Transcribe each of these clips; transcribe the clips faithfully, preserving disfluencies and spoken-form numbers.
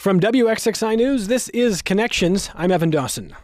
From W X X I News, this is Connections. I'm Evan Dawson.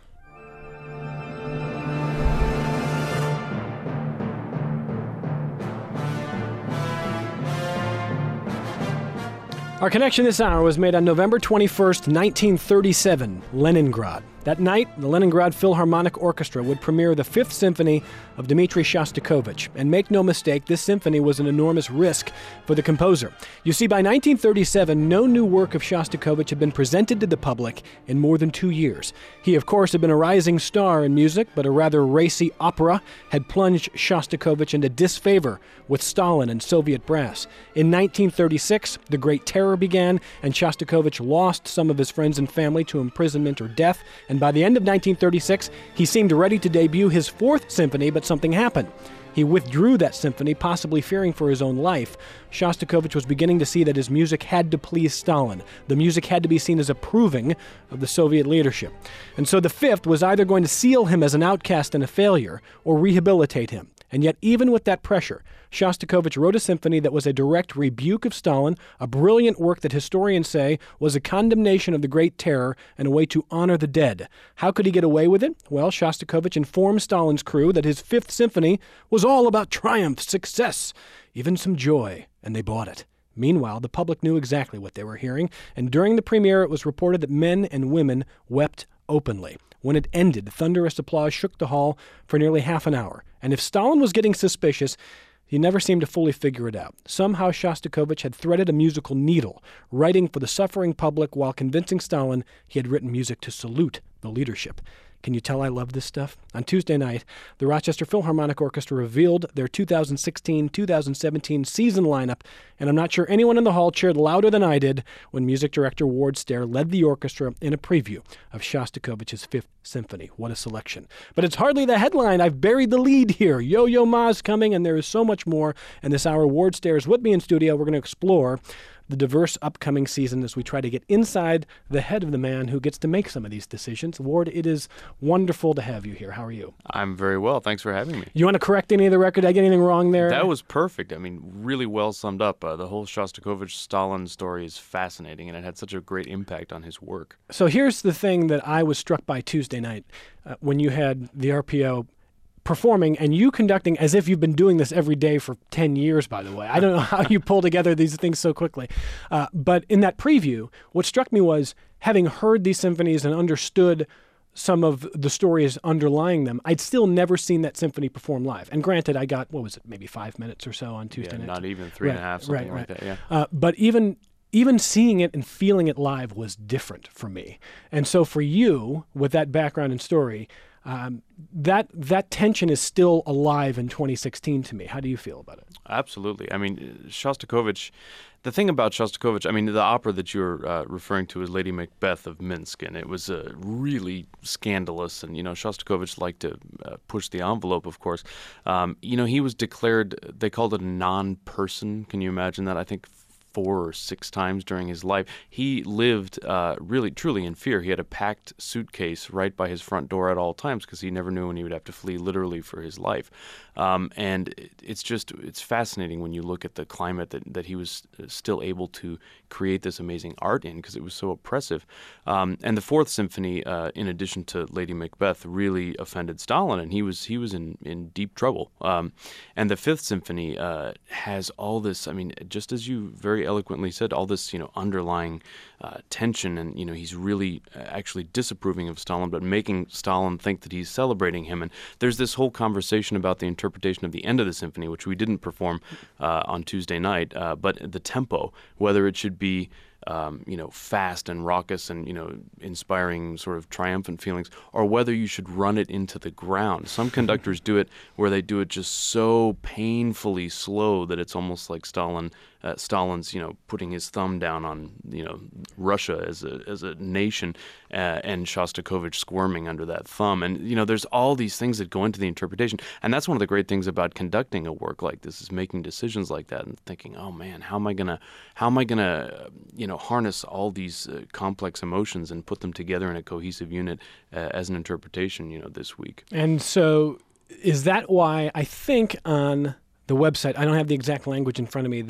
Our connection this hour was made on November twenty-first, nineteen thirty-seven, Leningrad. That night, the Leningrad Philharmonic Orchestra would premiere the Fifth Symphony of Dmitri Shostakovich. And make no mistake, this symphony was an enormous risk for the composer. You see, by nineteen thirty-seven, no new work of Shostakovich had been presented to the public in more than two years. He, of course, had been a rising star in music, but a rather racy opera had plunged Shostakovich into disfavor with Stalin and Soviet brass. In nineteen thirty-six, the Great Terror began, and Shostakovich lost some of his friends and family to imprisonment or death. And by the end of nineteen thirty-six, he seemed ready to debut his Fourth Symphony, but something happened. He withdrew that symphony, possibly fearing for his own life. Shostakovich was beginning to see that his music had to please Stalin. The music had to be seen as approving of the Soviet leadership. And so the Fifth was either going to seal him as an outcast and a failure, or rehabilitate him. And yet, even with that pressure, Shostakovich wrote a symphony that was a direct rebuke of Stalin, a brilliant work that historians say was a condemnation of the Great Terror and a way to honor the dead. How could he get away with it? Well, Shostakovich informed Stalin's crew that his Fifth Symphony was all about triumph, success, even some joy, and they bought it. Meanwhile, the public knew exactly what they were hearing, and during the premiere it was reported that men and women wept openly. When it ended, thunderous applause shook the hall for nearly half an hour. And if Stalin was getting suspicious, he never seemed to fully figure it out. Somehow Shostakovich had threaded a musical needle, writing for the suffering public while convincing Stalin he had written music to salute the leadership. Can you tell I love this stuff? On Tuesday night, the Rochester Philharmonic Orchestra revealed their two thousand sixteen two thousand seventeen season lineup, and I'm not sure anyone in the hall cheered louder than I did when music director Ward Stair led the orchestra in a preview of Shostakovich's Fifth Symphony. What a selection. But it's hardly the headline. I've buried the lead here. Yo-Yo Ma's coming, and there is so much more. And this hour, Ward Stair is with me in studio. We're going to explore the diverse upcoming season as we try to get inside the head of the man who gets to make some of these decisions. Ward, it is wonderful to have you here. How are you? I'm very well. Thanks for having me. You want to correct any of the record? Did I get anything wrong there? That was perfect. I mean, really well summed up. Uh, the whole Shostakovich-Stalin story is fascinating, and it had such a great impact on his work. So here's the thing that I was struck by Tuesday night uh, when you had the R P O performing and you conducting as if you've been doing this every day for ten years, by the way. I don't know how you pull together these things so quickly. Uh, but in that preview, what struck me was, having heard these symphonies and understood some of the stories underlying them, I'd still never seen that symphony perform live. And granted, I got, what was it, maybe five minutes or so on Tuesday yeah, night. Not even three right, and a half, something right, like right. that, yeah. Uh, but even even seeing it and feeling it live was different for me. And so for you, with that background and story, Um, that that tension is still alive in twenty sixteen to me. How do you feel about it? Absolutely. I mean, Shostakovich, the thing about Shostakovich, I mean, the opera that you're uh, referring to is Lady Macbeth of Minsk, and it was uh, really scandalous. And, you know, Shostakovich liked to uh, push the envelope, of course. Um, you know, he was declared, they called it a non-person. Can you imagine that? I think four or six times during his life. He lived uh, really, truly in fear. He had a packed suitcase right by his front door at all times because he never knew when he would have to flee literally for his life. Um, and it's just, it's fascinating when you look at the climate that, that he was still able to create this amazing art in because it was so oppressive. Um, and the Fourth Symphony, uh, in addition to Lady Macbeth, really offended Stalin, and he was he was in, in deep trouble. Um, and the Fifth Symphony uh, has all this, I mean, just as you very eloquently said, all this, you know, underlying uh, tension, and, you know, he's really uh, actually disapproving of Stalin, but making Stalin think that he's celebrating him. And there's this whole conversation about the interpretation of the end of the symphony, which we didn't perform uh, on Tuesday night, uh, but the tempo, whether it should be Um, you know, fast and raucous and, you know, inspiring sort of triumphant feelings, or whether you should run it into the ground. Some conductors do it where they do it just so painfully slow that it's almost like Stalin, uh, Stalin's, you know, putting his thumb down on, you know, Russia as a as a nation, uh, and Shostakovich squirming under that thumb. And, you know, there's all these things that go into the interpretation. And that's one of the great things about conducting a work like this, is making decisions like that and thinking, oh man, how am I gonna, how am I gonna, you know, harness all these uh, complex emotions and put them together in a cohesive unit uh, as an interpretation, you know, this week. And so is that why I think on the website, I don't have the exact language in front of me, that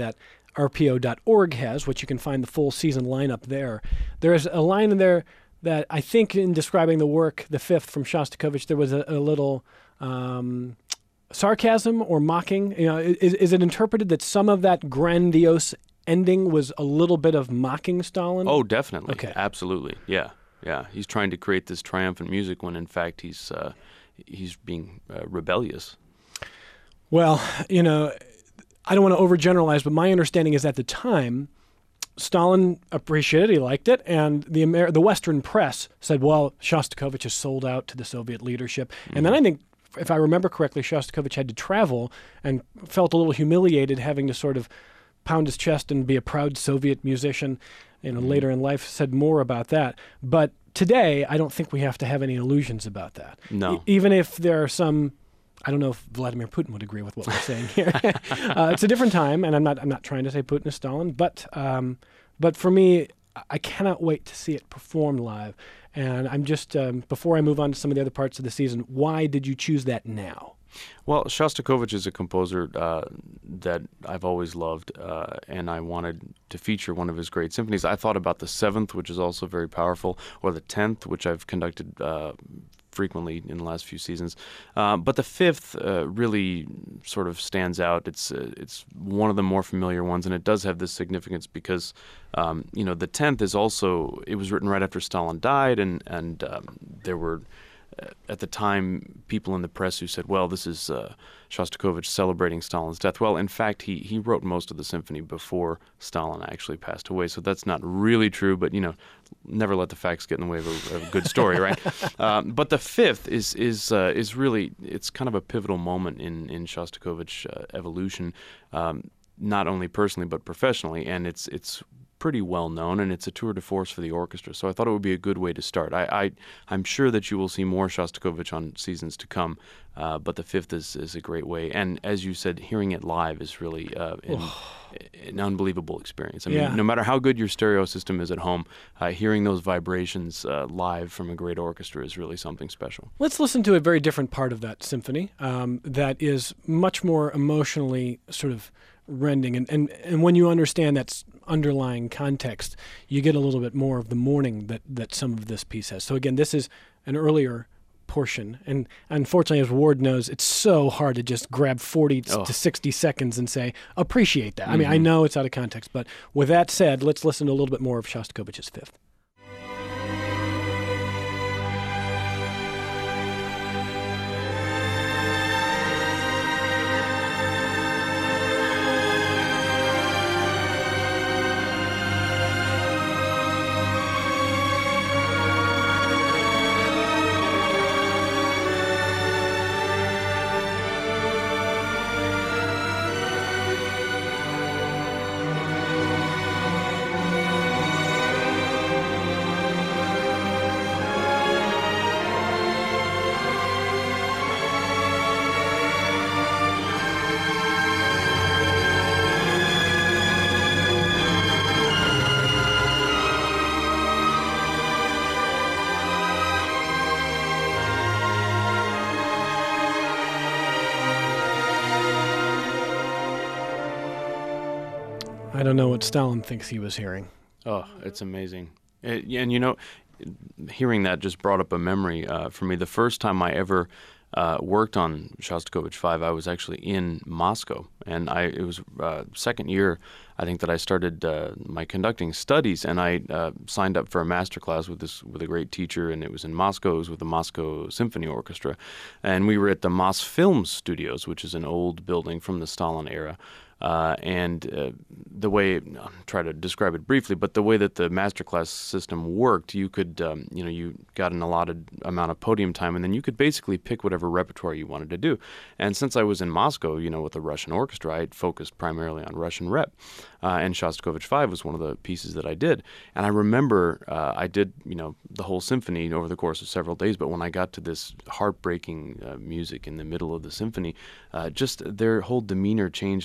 R P O dot org has, which you can find the full season lineup there. There's a line in there that I think in describing the work, the fifth from Shostakovich, there was a, a little um, sarcasm or mocking. You know, is, is it interpreted that some of that grandiose ending was a little bit of mocking Stalin? Oh, definitely. Okay. Absolutely. Yeah. Yeah. He's trying to create this triumphant music when in fact he's uh, he's being uh, rebellious. Well, you know, I don't want to overgeneralize, but my understanding is at the time, Stalin appreciated it, he liked it, and the Amer- the Western press said, well, Shostakovich is sold out to the Soviet leadership. Mm-hmm. And then I think, if I remember correctly, Shostakovich had to travel and felt a little humiliated having to sort of pound his chest and be a proud Soviet musician. You know, mm-hmm. later in life said more about that. But today, I don't think we have to have any illusions about that. No. E- even if there are some... I don't know if Vladimir Putin would agree with what we're saying here. uh, it's a different time, and I'm not. I'm not trying to say Putin is Stalin, but um, but for me, I cannot wait to see it performed live. And I'm just um, before I move on to some of the other parts of the season, why did you choose that now? Well, Shostakovich is a composer uh, that I've always loved, uh, and I wanted to feature one of his great symphonies. I thought about the seventh, which is also very powerful, or the tenth, which I've conducted uh, frequently in the last few seasons. Uh, but the fifth uh, really sort of stands out. It's uh, it's one of the more familiar ones, and it does have this significance because, um, you know, the tenth is also, it was written right after Stalin died, and, and um, there were, uh, at the time, people in the press who said, well, this is uh, Shostakovich celebrating Stalin's death. Well, in fact, he, he wrote most of the symphony before Stalin actually passed away, so that's not really true, but, you know, never let the facts get in the way of a, of a good story, right? um, but the fifth is is uh, is really, it's kind of a pivotal moment in in Shostakovich uh, evolution, um, not only personally but professionally, and it's it's pretty well known, and it's a tour de force for the orchestra. So I thought it would be a good way to start. I, I I'm sure that you will see more Shostakovich on seasons to come, uh, but the fifth is is a great way. And as you said, hearing it live is really uh, in, an unbelievable experience. I mean, Yeah. no matter how good your stereo system is at home, uh, hearing those vibrations uh, live from a great orchestra is really something special. Let's listen to a very different part of that symphony um, that is much more emotionally sort of rending. And, and, and when you understand that underlying context, you get a little bit more of the mourning that, that some of this piece has. So again, this is an earlier portion. And unfortunately, as Ward knows, it's so hard to just grab forty Oh. to sixty seconds and say, appreciate that. I mean, I Mhm. know it's out of context, but with that said, let's listen to a little bit more of Shostakovich's Fifth. I don't know what Stalin thinks he was hearing. Oh, it's amazing. It, yeah, and you know, hearing that just brought up a memory uh, for me. The first time I ever uh, worked on Shostakovich Five, I was actually in Moscow, and I it was uh, second year, I think, that I started uh, my conducting studies, and I uh, signed up for a master class with this with a great teacher, and it was in Moscow. It was with the Moscow Symphony Orchestra, and we were at the Mosfilm Studios, which is an old building from the Stalin era. Uh, and uh, the way, I'll try to describe it briefly, but the way that the masterclass system worked, you could, um, you know, you got an allotted amount of podium time, and then you could basically pick whatever repertoire you wanted to do. And since I was in Moscow, you know, with the Russian orchestra, I focused primarily on Russian rep. Uh, and Shostakovich Five was one of the pieces that I did. And I remember uh, I did, you know, the whole symphony over the course of several days, but when I got to this heartbreaking uh, music in the middle of the symphony, uh, just their whole demeanor changed, and there was an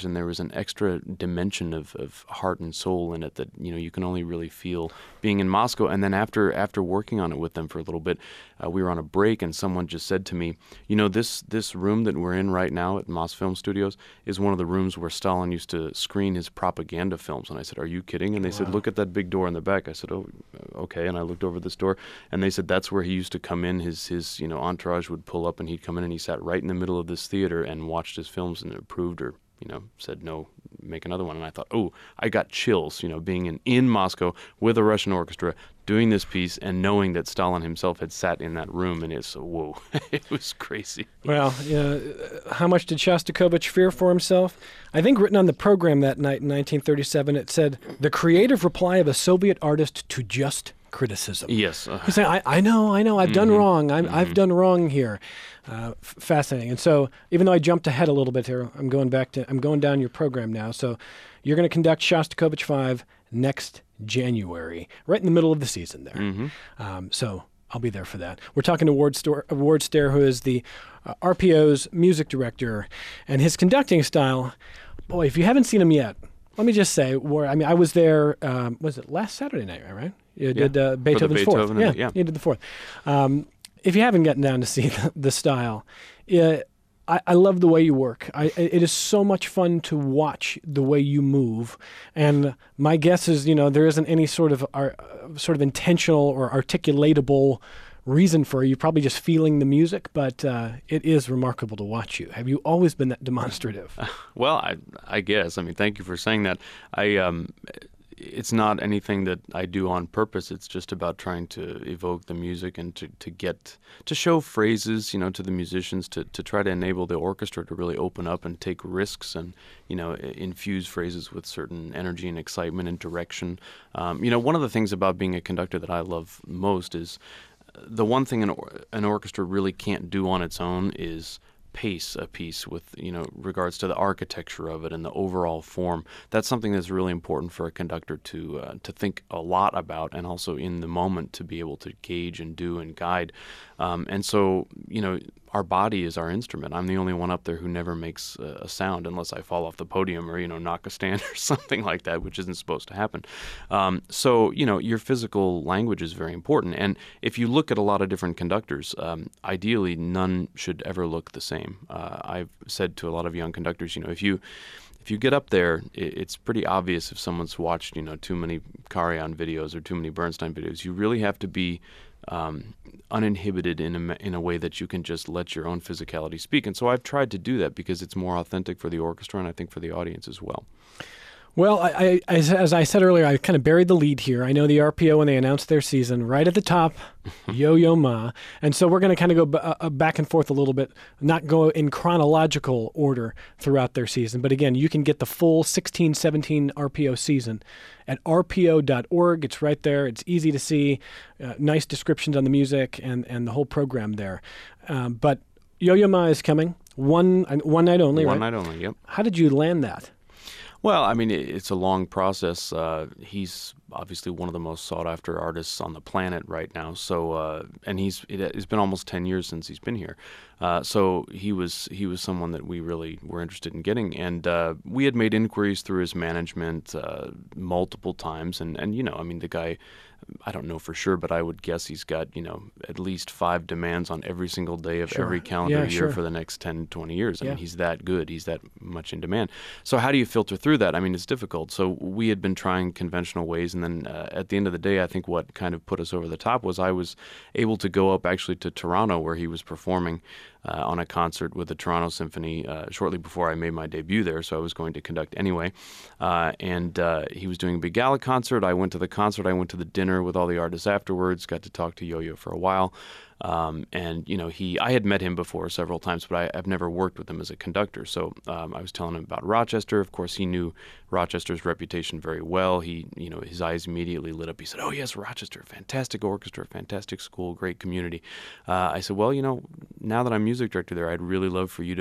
an extra dimension of, of heart and soul in it that, you know, you can only really feel being in Moscow. And then after after working on it with them for a little bit, uh, we were on a break, and someone just said to me, you know, this this room that we're in right now at Mosfilm Studios is one of the rooms where Stalin used to screen his propaganda films. And I said, are you kidding? And they wow. said, look at that big door in the back. I said, oh, okay. And I looked over this door, and they said that's where he used to come in. His, his you know, entourage would pull up, and he'd come in, and he sat right in the middle of this theater and watched his films and approved or, you know, said, no, make another one. And I thought, oh, I got chills, you know, being in, in Moscow with a Russian orchestra, doing this piece and knowing that Stalin himself had sat in that room, and it's, whoa, it was crazy. Well, you know, how much did Shostakovich fear for himself? I think written on the program that night in nineteen thirty-seven, it said, the creative reply of a Soviet artist to just criticism. Yes. Uh, He's saying, I, I know, I know, I've mm-hmm. done wrong. I'm, mm-hmm. I've done wrong here. Uh, f- fascinating. And so, even though I jumped ahead a little bit here, I'm going back to, I'm going down your program now. So, you're going to conduct Shostakovich five next January, right in the middle of the season there. Mm-hmm. Um, so, I'll be there for that. We're talking to Ward, Stor- Ward Stair, who is the uh, R P O's music director, and his conducting style. Boy, if you haven't seen him yet, let me just say, where I mean, I was there. Um, was it last Saturday night? Right? You yeah. did uh, Beethoven's Beethoven Fourth. Yeah, the, yeah, you did the Fourth. Um, if you haven't gotten down to see the, the style, uh, I, I love the way you work. I, it is so much fun to watch the way you move. And my guess is, you know, there isn't any sort of uh, sort of intentional or articulatable reason for you. Probably just feeling the music, but uh, it is remarkable to watch you. Have you always been that demonstrative? Well, I, I guess. I mean, thank you for saying that. I. Um, It's not anything that I do on purpose. It's just about trying to evoke the music and to, to get, to show phrases, you know, to the musicians, to, to try to enable the orchestra to really open up and take risks and, you know, infuse phrases with certain energy and excitement and direction. Um, you know, one of the things about being a conductor that I love most is the one thing an, or- an orchestra really can't do on its own is pace a piece with, you know, regards to the architecture of it and the overall form. That's something that's really important for a conductor to uh, to think a lot about, and also in the moment to be able to gauge and do and guide. Um, and so, you know, our body is our instrument. I'm the only one up there who never makes a, a sound unless I fall off the podium or, you know, knock a stand or something like that, which isn't supposed to happen. Um, so, you know, your physical language is very important. And if you look at a lot of different conductors, um, ideally none should ever look the same. Uh, I've said to a lot of young conductors, you know, if you if you get up there, it, it's pretty obvious if someone's watched, you know, too many Karajan videos or too many Bernstein videos. You really have to be um, uninhibited in a, in a way that you can just let your own physicality speak. And so I've tried to do that because it's more authentic for the orchestra and I think for the audience as well. Well, I, I, as, as I said earlier, I kind of buried the lead here. I know the R P O, when they announced their season, right at the top, Yo-Yo Ma. And so we're going to kind of go b- uh, back and forth a little bit, not go in chronological order throughout their season. But again, you can get the full sixteen seventeen R P O season at r p o dot org. It's right there. It's easy to see. Uh, nice descriptions on the music and, and the whole program there. Um, but Yo-Yo Ma is coming. One, one night only, One right? night only, yep. How did you land that? Well, I mean, it's a long process. Uh, he's obviously one of the most sought-after artists on the planet right now. So, uh, and he's it, it's been almost ten years since he's been here. Uh, so he was he was someone that we really were interested in getting, and uh, we had made inquiries through his management uh, multiple times. And, and you know, I mean, the guy, I don't know for sure, but I would guess he's got, you know, at least five demands on every single day of Sure. every calendar Yeah, year sure. for the next ten, twenty years. I Yeah. mean, he's that good. He's that much in demand. So how do you filter through that? I mean, it's difficult. So we had been trying conventional ways, and then uh, at the end of the day, I think what kind of put us over the top was I was able to go up actually to Toronto where he was performing uh, on a concert with the Toronto Symphony uh, shortly before I made my debut there, so I was going to conduct anyway. Uh, and uh, he was doing a big gala concert. I went to the concert. I went to the dinner with all the artists afterwards, got to talk to Yo-Yo for a while. Um, and, you know, he, I had met him before several times, but I, I've never worked with him as a conductor. So um, I was telling him about Rochester. Of course, he knew Rochester's reputation very well. He, you know, his eyes immediately lit up. He said, "Oh, yes, Rochester, fantastic orchestra, fantastic school, great community." Uh, I said, "Well, you know, now that I'm music director there, I'd really love for you to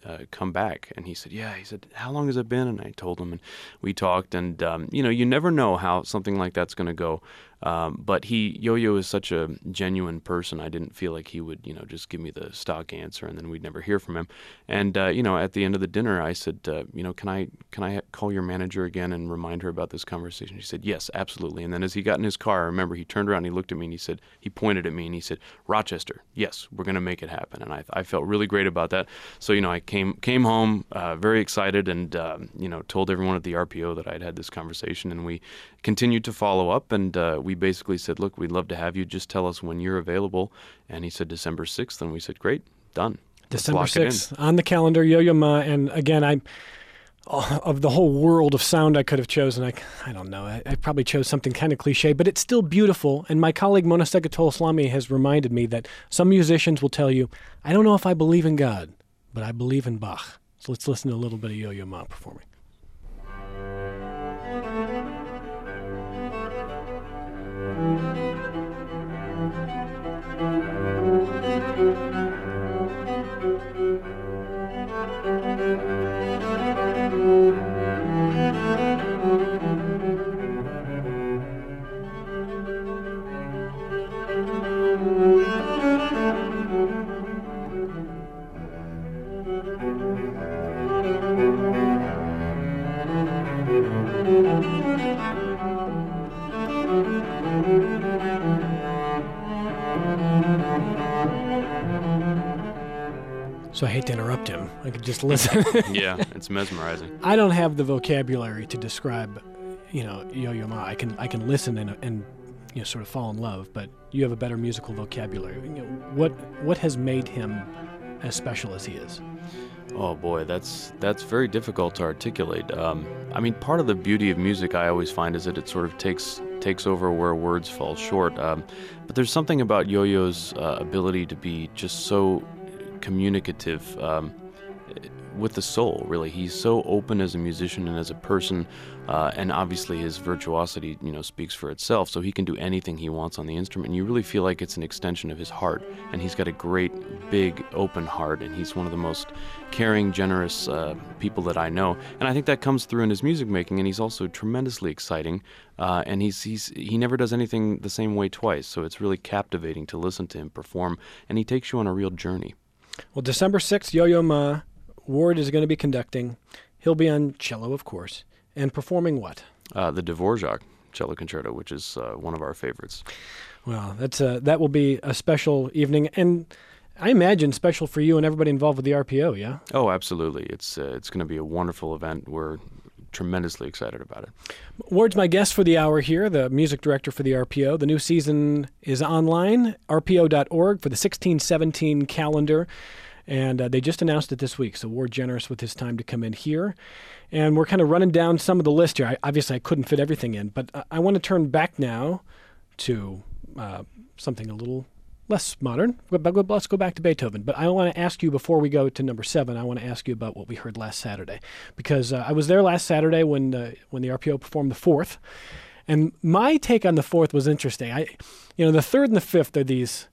uh, come back? And he said, yeah. He said, how long has it been? And I told him, and we talked. And, um, you know, you never know how something like that's going to go. Um, but he, Yo-Yo is such a genuine person. I didn't feel like he would, you know, just give me the stock answer and then we'd never hear from him. And, uh, you know, at the end of the dinner, I said, uh, you know, can I can I call your manager again and remind her about this conversation? He said, yes, absolutely. And then as he got in his car, I remember he turned around and he looked at me and he said, he pointed at me and he said, Rochester, yes, we're going to make it happen. And I, I felt really great about that. So, you know, I came came home uh, very excited and, um, you know, told everyone at the R P O that I'd had this conversation, and we continued to follow up, and uh, we basically said, look, we'd love to have you. Just tell us when you're available. And he said December sixth, and we said, great, done. December sixth on the calendar, Yo-Yo Ma. And again, I of the whole world of sound I could have chosen, I, I don't know, I, I probably chose something kind of cliche, but it's still beautiful. And my colleague Mona Segatol-Slami has reminded me that some musicians will tell you, I don't know if I believe in God, but I believe in Bach. So let's listen to a little bit of Yo-Yo Ma performing. So I hate to interrupt him. I could just listen. Yeah, it's mesmerizing. I don't have the vocabulary to describe, you know, Yo-Yo Ma. I can I can listen and and you know sort of fall in love, but you have a better musical vocabulary. You know, what what has made him as special as he is? Oh boy, that's that's very difficult to articulate. Um, I mean, part of the beauty of music I always find is that it sort of takes takes over where words fall short. Um, but there's something about Yo-Yo's uh, ability to be just so communicative um, with the soul, really. He's so open as a musician and as a person, uh, and obviously his virtuosity, you know, speaks for itself, so he can do anything he wants on the instrument, and you really feel like it's an extension of his heart, and he's got a great, big, open heart, and he's one of the most caring, generous uh, people that I know, and I think that comes through in his music making, and he's also tremendously exciting, uh, and he's, he's he never does anything the same way twice, so it's really captivating to listen to him perform, and he takes you on a real journey. Well, December sixth, Yo-Yo Ma, Ward is going to be conducting. He'll be on cello, of course, and performing what? Uh, the Dvorak Cello Concerto, which is uh, one of our favorites. Well, that's a, that will be a special evening, and I imagine special for you and everybody involved with the R P O, yeah? Oh, absolutely. It's uh, it's going to be a wonderful event. We're tremendously excited about it. Ward's my guest for the hour here, the music director for the R P O. The new season is online, R P O dot org, for the sixteen seventeen calendar. And uh, they just announced it this week, so Ward generous with his time to come in here. And we're kind of running down some of the list here. I, obviously, I couldn't fit everything in, but I, I want to turn back now to uh, something a little less modern. But let's go back to Beethoven. But I want to ask you, before we go to number seven, I want to ask you about what we heard last Saturday. Because uh, I was there last Saturday when uh, when the R P O performed the fourth. And my take on the fourth was interesting. I, you know, the third and the fifth are these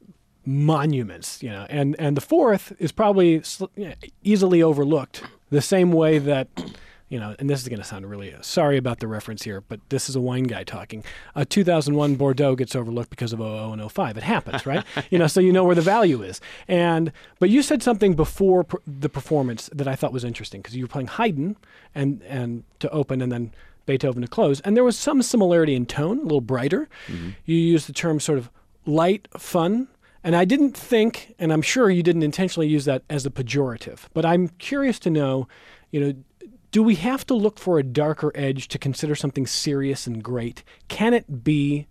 monuments, you know, and, and the fourth is probably easily overlooked the same way that, you know, and this is going to sound really, uh, sorry about the reference here, but this is a wine guy talking. Uh, two thousand one Bordeaux gets overlooked because of oh oh and oh five. It happens, right? You know, so you know where the value is. And, but you said something before per- the performance that I thought was interesting, because you were playing Haydn and, and to open and then Beethoven to close. And there was some similarity in tone, a little brighter. Mm-hmm. You used the term sort of light, fun. And I didn't think, and I'm sure you didn't intentionally use that as a pejorative, but I'm curious to know, you know, do we have to look for a darker edge to consider something serious and great? Can it be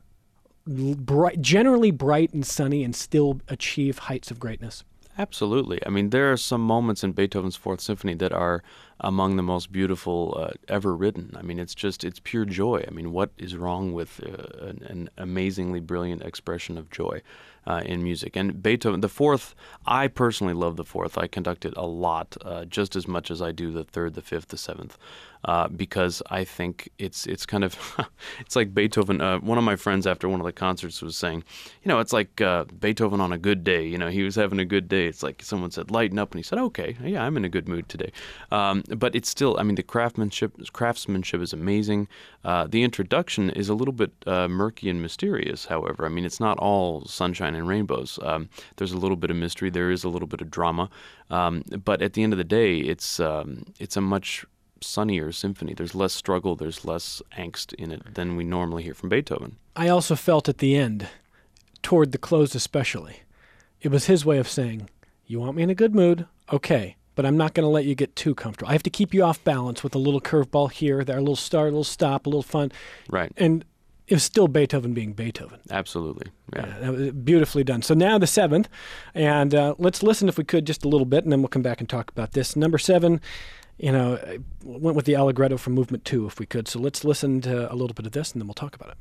bright, generally bright and sunny and still achieve heights of greatness? Absolutely. I mean, there are some moments in Beethoven's Fourth Symphony that are among the most beautiful uh, ever written. I mean, it's just, it's pure joy. I mean, what is wrong with uh, an, an amazingly brilliant expression of joy uh, in music? And Beethoven, the fourth, I personally love the fourth. I conduct it a lot, uh, just as much as I do the third, the fifth, the seventh, uh, because I think it's it's kind of, it's like Beethoven. Uh, one of my friends after one of the concerts was saying, you know, it's like uh, Beethoven on a good day. You know, he was having a good day. It's like someone said, lighten up, and he said, okay, yeah, I'm in a good mood today. Um, but it's still, I mean, the craftsmanship craftsmanship is amazing. Uh, the introduction is a little bit uh, murky and mysterious, however. I mean, it's not all sunshine and rainbows. Um, there's a little bit of mystery. There is a little bit of drama. Um, but at the end of the day, it's um, it's a much sunnier symphony. There's less struggle. There's less angst in it than we normally hear from Beethoven. I also felt at the end, toward the close especially, it was his way of saying, you want me in a good mood? Okay. But I'm not going to let you get too comfortable. I have to keep you off balance with a little curveball here, there, a little start, a little stop, a little fun. Right. And it was still Beethoven being Beethoven. Absolutely. Yeah. yeah that was beautifully done. So now the seventh, and uh, let's listen, if we could, just a little bit, and then we'll come back and talk about this. Number seven, you know, I went with the Allegretto from Movement two, if we could. So let's listen to a little bit of this, and then we'll talk about it.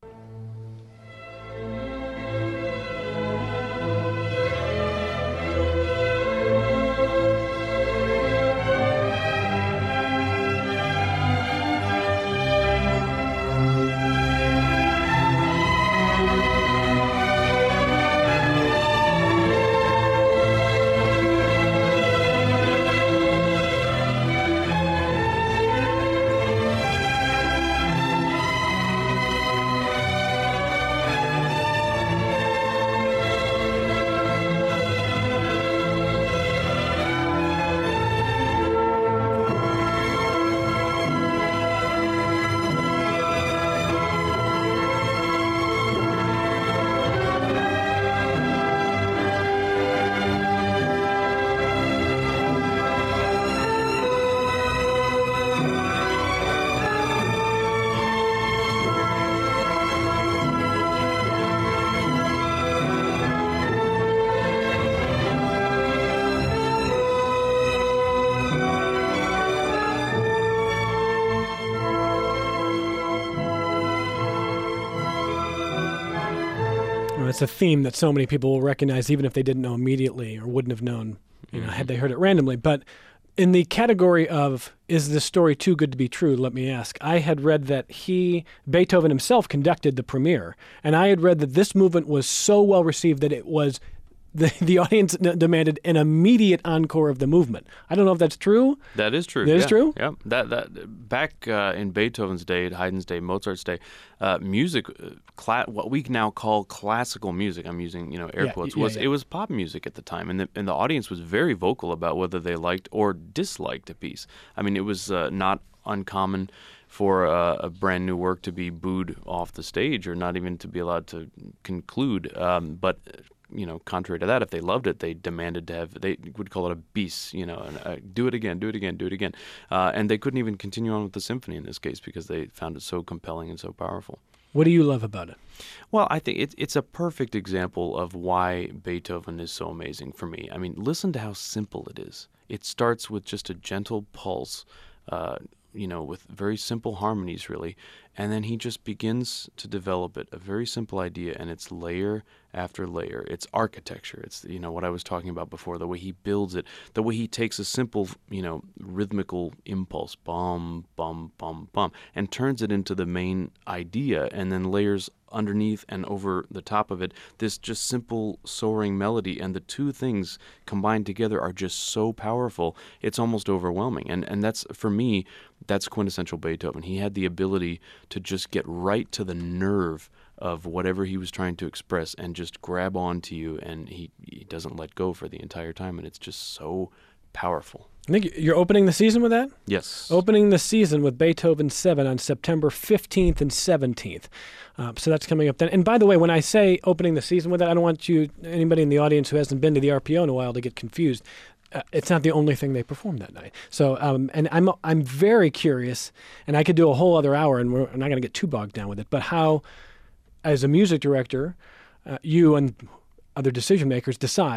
It's a theme that so many people will recognize, even if they didn't know immediately or wouldn't have known, you know, mm-hmm. had they heard it randomly. But in the category of, is this story too good to be true, let me ask, I had read that he, Beethoven himself, conducted the premiere, and I had read that this movement was so well received that it was, the, the audience n- demanded an immediate encore of the movement. I don't know if that's true. That is true. That yeah. is true? Yeah. That, that, back uh, in Beethoven's day, Haydn's day, Mozart's day, uh, music, uh, cla- what we now call classical music, I'm using, you know, air Yeah, quotes, yeah, was yeah. it was pop music at the time, and the, and the audience was very vocal about whether they liked or disliked a piece. I mean, it was uh, not uncommon for uh, a brand new work to be booed off the stage or not even to be allowed to conclude. Um, but you know, contrary to that, if they loved it, they demanded to have, they would call it a bis, you know, and, uh, do it again, do it again, do it again. Uh, and they couldn't even continue on with the symphony in this case because they found it so compelling and so powerful. What do you love about it? Well, I think it, it's a perfect example of why Beethoven is so amazing for me. I mean, listen to how simple it is. It starts with just a gentle pulse, uh, you know, with very simple harmonies, really. And then he just begins to develop it, a very simple idea, and it's layer after layer. It's architecture. It's, you know, what I was talking about before, the way he builds it, the way he takes a simple, you know, rhythmical impulse, bum, bum, bum, bum, and turns it into the main idea, and then layers underneath and over the top of it this just simple soaring melody, and the two things combined together are just so powerful, it's almost overwhelming. And and that's, for me, that's quintessential Beethoven. He had the ability to just get right to the nerve of whatever he was trying to express and just grab onto you, and he, he doesn't let go for the entire time, and it's just so powerful. I think you're opening the season with that? Yes. Opening the season with Beethoven seven on September fifteenth and seventeenth. Uh, so that's coming up then. And by the way, when I say opening the season with that, I don't want you, anybody in the audience who hasn't been to the R P O in a while, to get confused. Uh, it's not the only thing they performed that night. So, um, and I'm I'm very curious, and I could do a whole other hour, and we're not going to get too bogged down with it, but how, as a music director, uh, you and other decision makers decide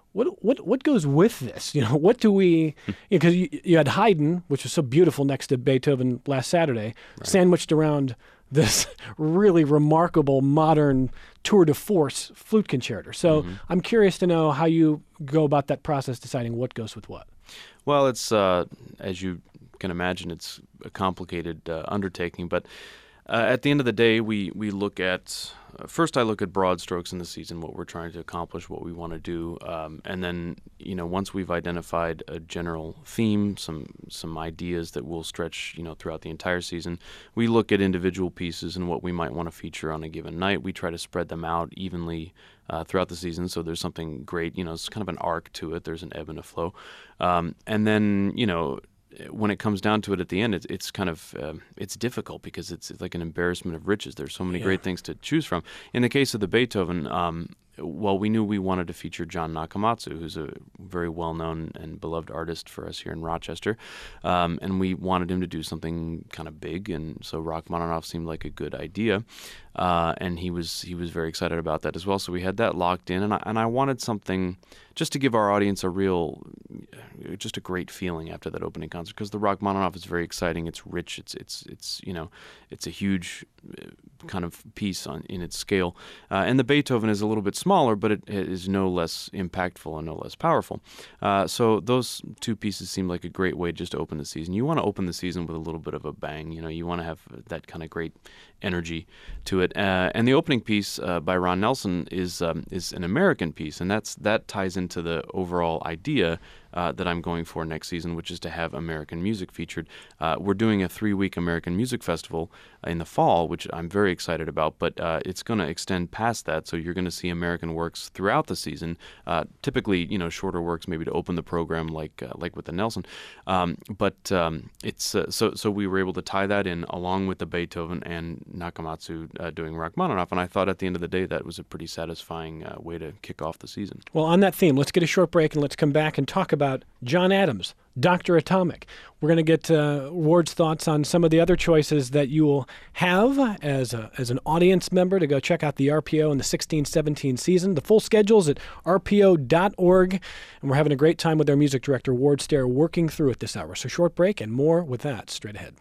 What what what goes with this? You know, what do we? Because you, you had Haydn, which was so beautiful next to Beethoven last Saturday, right, sandwiched around this really remarkable modern tour de force flute concerto. So mm-hmm. I'm curious to know how you go about that process, deciding what goes with what. Well, it's uh, as you can imagine, it's a complicated uh, undertaking, but uh, at the end of the day, we we look at. Uh, first, I look at broad strokes in the season, what we're trying to accomplish, what we want to do, um, and then, you know, once we've identified a general theme, some some ideas that will stretch, you know, throughout the entire season, we look at individual pieces and what we might want to feature on a given night. We try to spread them out evenly uh, throughout the season, so there's something great. You know, it's kind of an arc to it. There's an ebb and a flow, um, and then, you know, when it comes down to it at the end, it's, it's kind of uh, it's difficult because it's, it's like an embarrassment of riches. There's so many yeah. great things to choose from. In the case of the Beethoven, um, well, we knew we wanted to feature John Nakamatsu, who's a very well-known and beloved artist for us here in Rochester, um, and we wanted him to do something kind of big, and so Rachmaninoff seemed like a good idea, uh, and he was he was very excited about that as well. So we had that locked in, and I, and I wanted something just to give our audience a real, just a great feeling after that opening concert, because the Rachmaninoff is very exciting. It's rich. It's it's it's you know, it's a huge kind of piece on in its scale, uh, and the Beethoven is a little bit smaller, but it is no less impactful and no less powerful. Uh, so those two pieces seem like a great way just to open the season. You want to open the season with a little bit of a bang. You know, you want to have that kind of great energy to it. Uh, and the opening piece uh, by Ron Nelson is um, is an American piece, and that's that ties into the overall idea uh, that I'm going for next season, which is to have American music featured. Uh, we're doing a three-week American Music Festival in the fall, which I'm very excited about, but uh, it's going to extend past that, so you're going to see American works throughout the season, uh, typically, you know, shorter works maybe to open the program like uh, like with the Nelson. Um, but um, it's uh, so so we were able to tie that in along with the Beethoven and Nakamatsu uh, doing Rachmaninoff, and I thought at the end of the day that was a pretty satisfying uh, way to kick off the season. Well, on that theme, let's get a short break and let's come back and talk about John Adams, Doctor Atomic. We're going to get uh, Ward's thoughts on some of the other choices that you will have as a, as an audience member to go check out the R P O in the sixteen seventeen season. The full schedule's at R P O dot org, and we're having a great time with our music director, Ward Stair, working through it this hour. So short break and more with that straight ahead.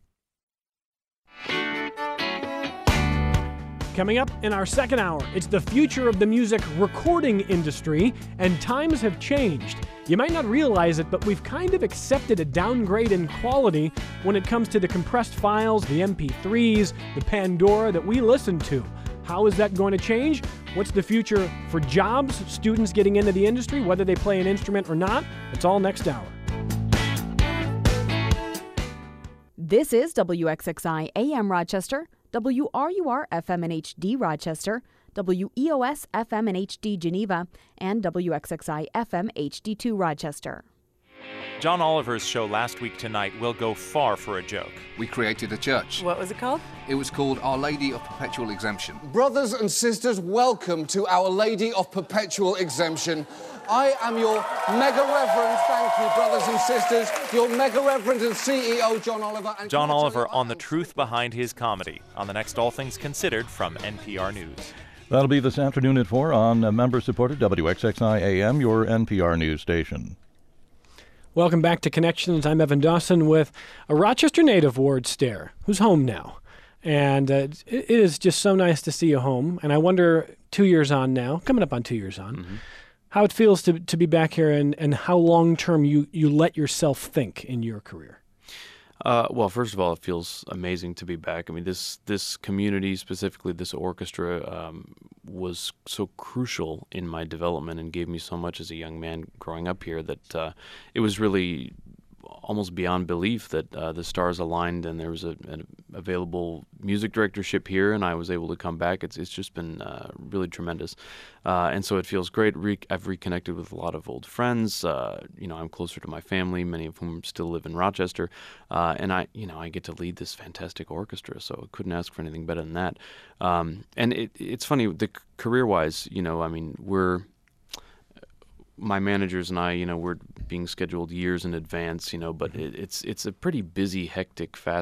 Coming up in our second hour, it's the future of the music recording industry, and times have changed. You might not realize it, but we've kind of accepted a downgrade in quality when it comes to the compressed files, the M P threes, the Pandora that we listen to. How is that going to change? What's the future for jobs, students getting into the industry, whether they play an instrument or not? It's all next hour. This is W X X I A M Rochester, W R U R F M and H D Rochester, W E O S F M and H D Geneva, and W X X I F M H D two Rochester. John Oliver's show Last Week Tonight will go far for a joke. We created a church. What was it called? It was called Our Lady of Perpetual Exemption. Brothers and sisters, welcome to Our Lady of Perpetual Exemption. I am your Mega Reverend, thank you, brothers and sisters, your Mega Reverend and C E O, John Oliver. And John Oliver on the truth behind his comedy on the next All Things Considered from N P R News. That'll be this afternoon at four on uh, member-supported W X X I A M, your N P R News station. Welcome back to Connections. I'm Evan Dawson with a Rochester native, Ward Stair, who's home now. And uh, it, it is just so nice to see you home. And I wonder, two years on now, coming up on two years on, mm-hmm. how it feels to to be back here and, and how long-term you, you let yourself think in your career. Uh, well, first of all, it feels amazing to be back. I mean, this this community, specifically this orchestra, um, was so crucial in my development and gave me so much as a young man growing up here that uh, it was really almost beyond belief that uh, the stars aligned and there was a, an available music directorship here, and I was able to come back. It's it's just been uh, really tremendous, uh, and so it feels great. Re- I've reconnected with a lot of old friends. Uh, you know, I'm closer to my family, many of whom still live in Rochester, uh, and I, you know, I get to lead this fantastic orchestra. So I couldn't ask for anything better than that. Um, and it, it's funny, the career-wise, you know, I mean, we're. My managers and I, you know, we're being scheduled years in advance, you know, but it, it's it's a pretty busy, hectic, fast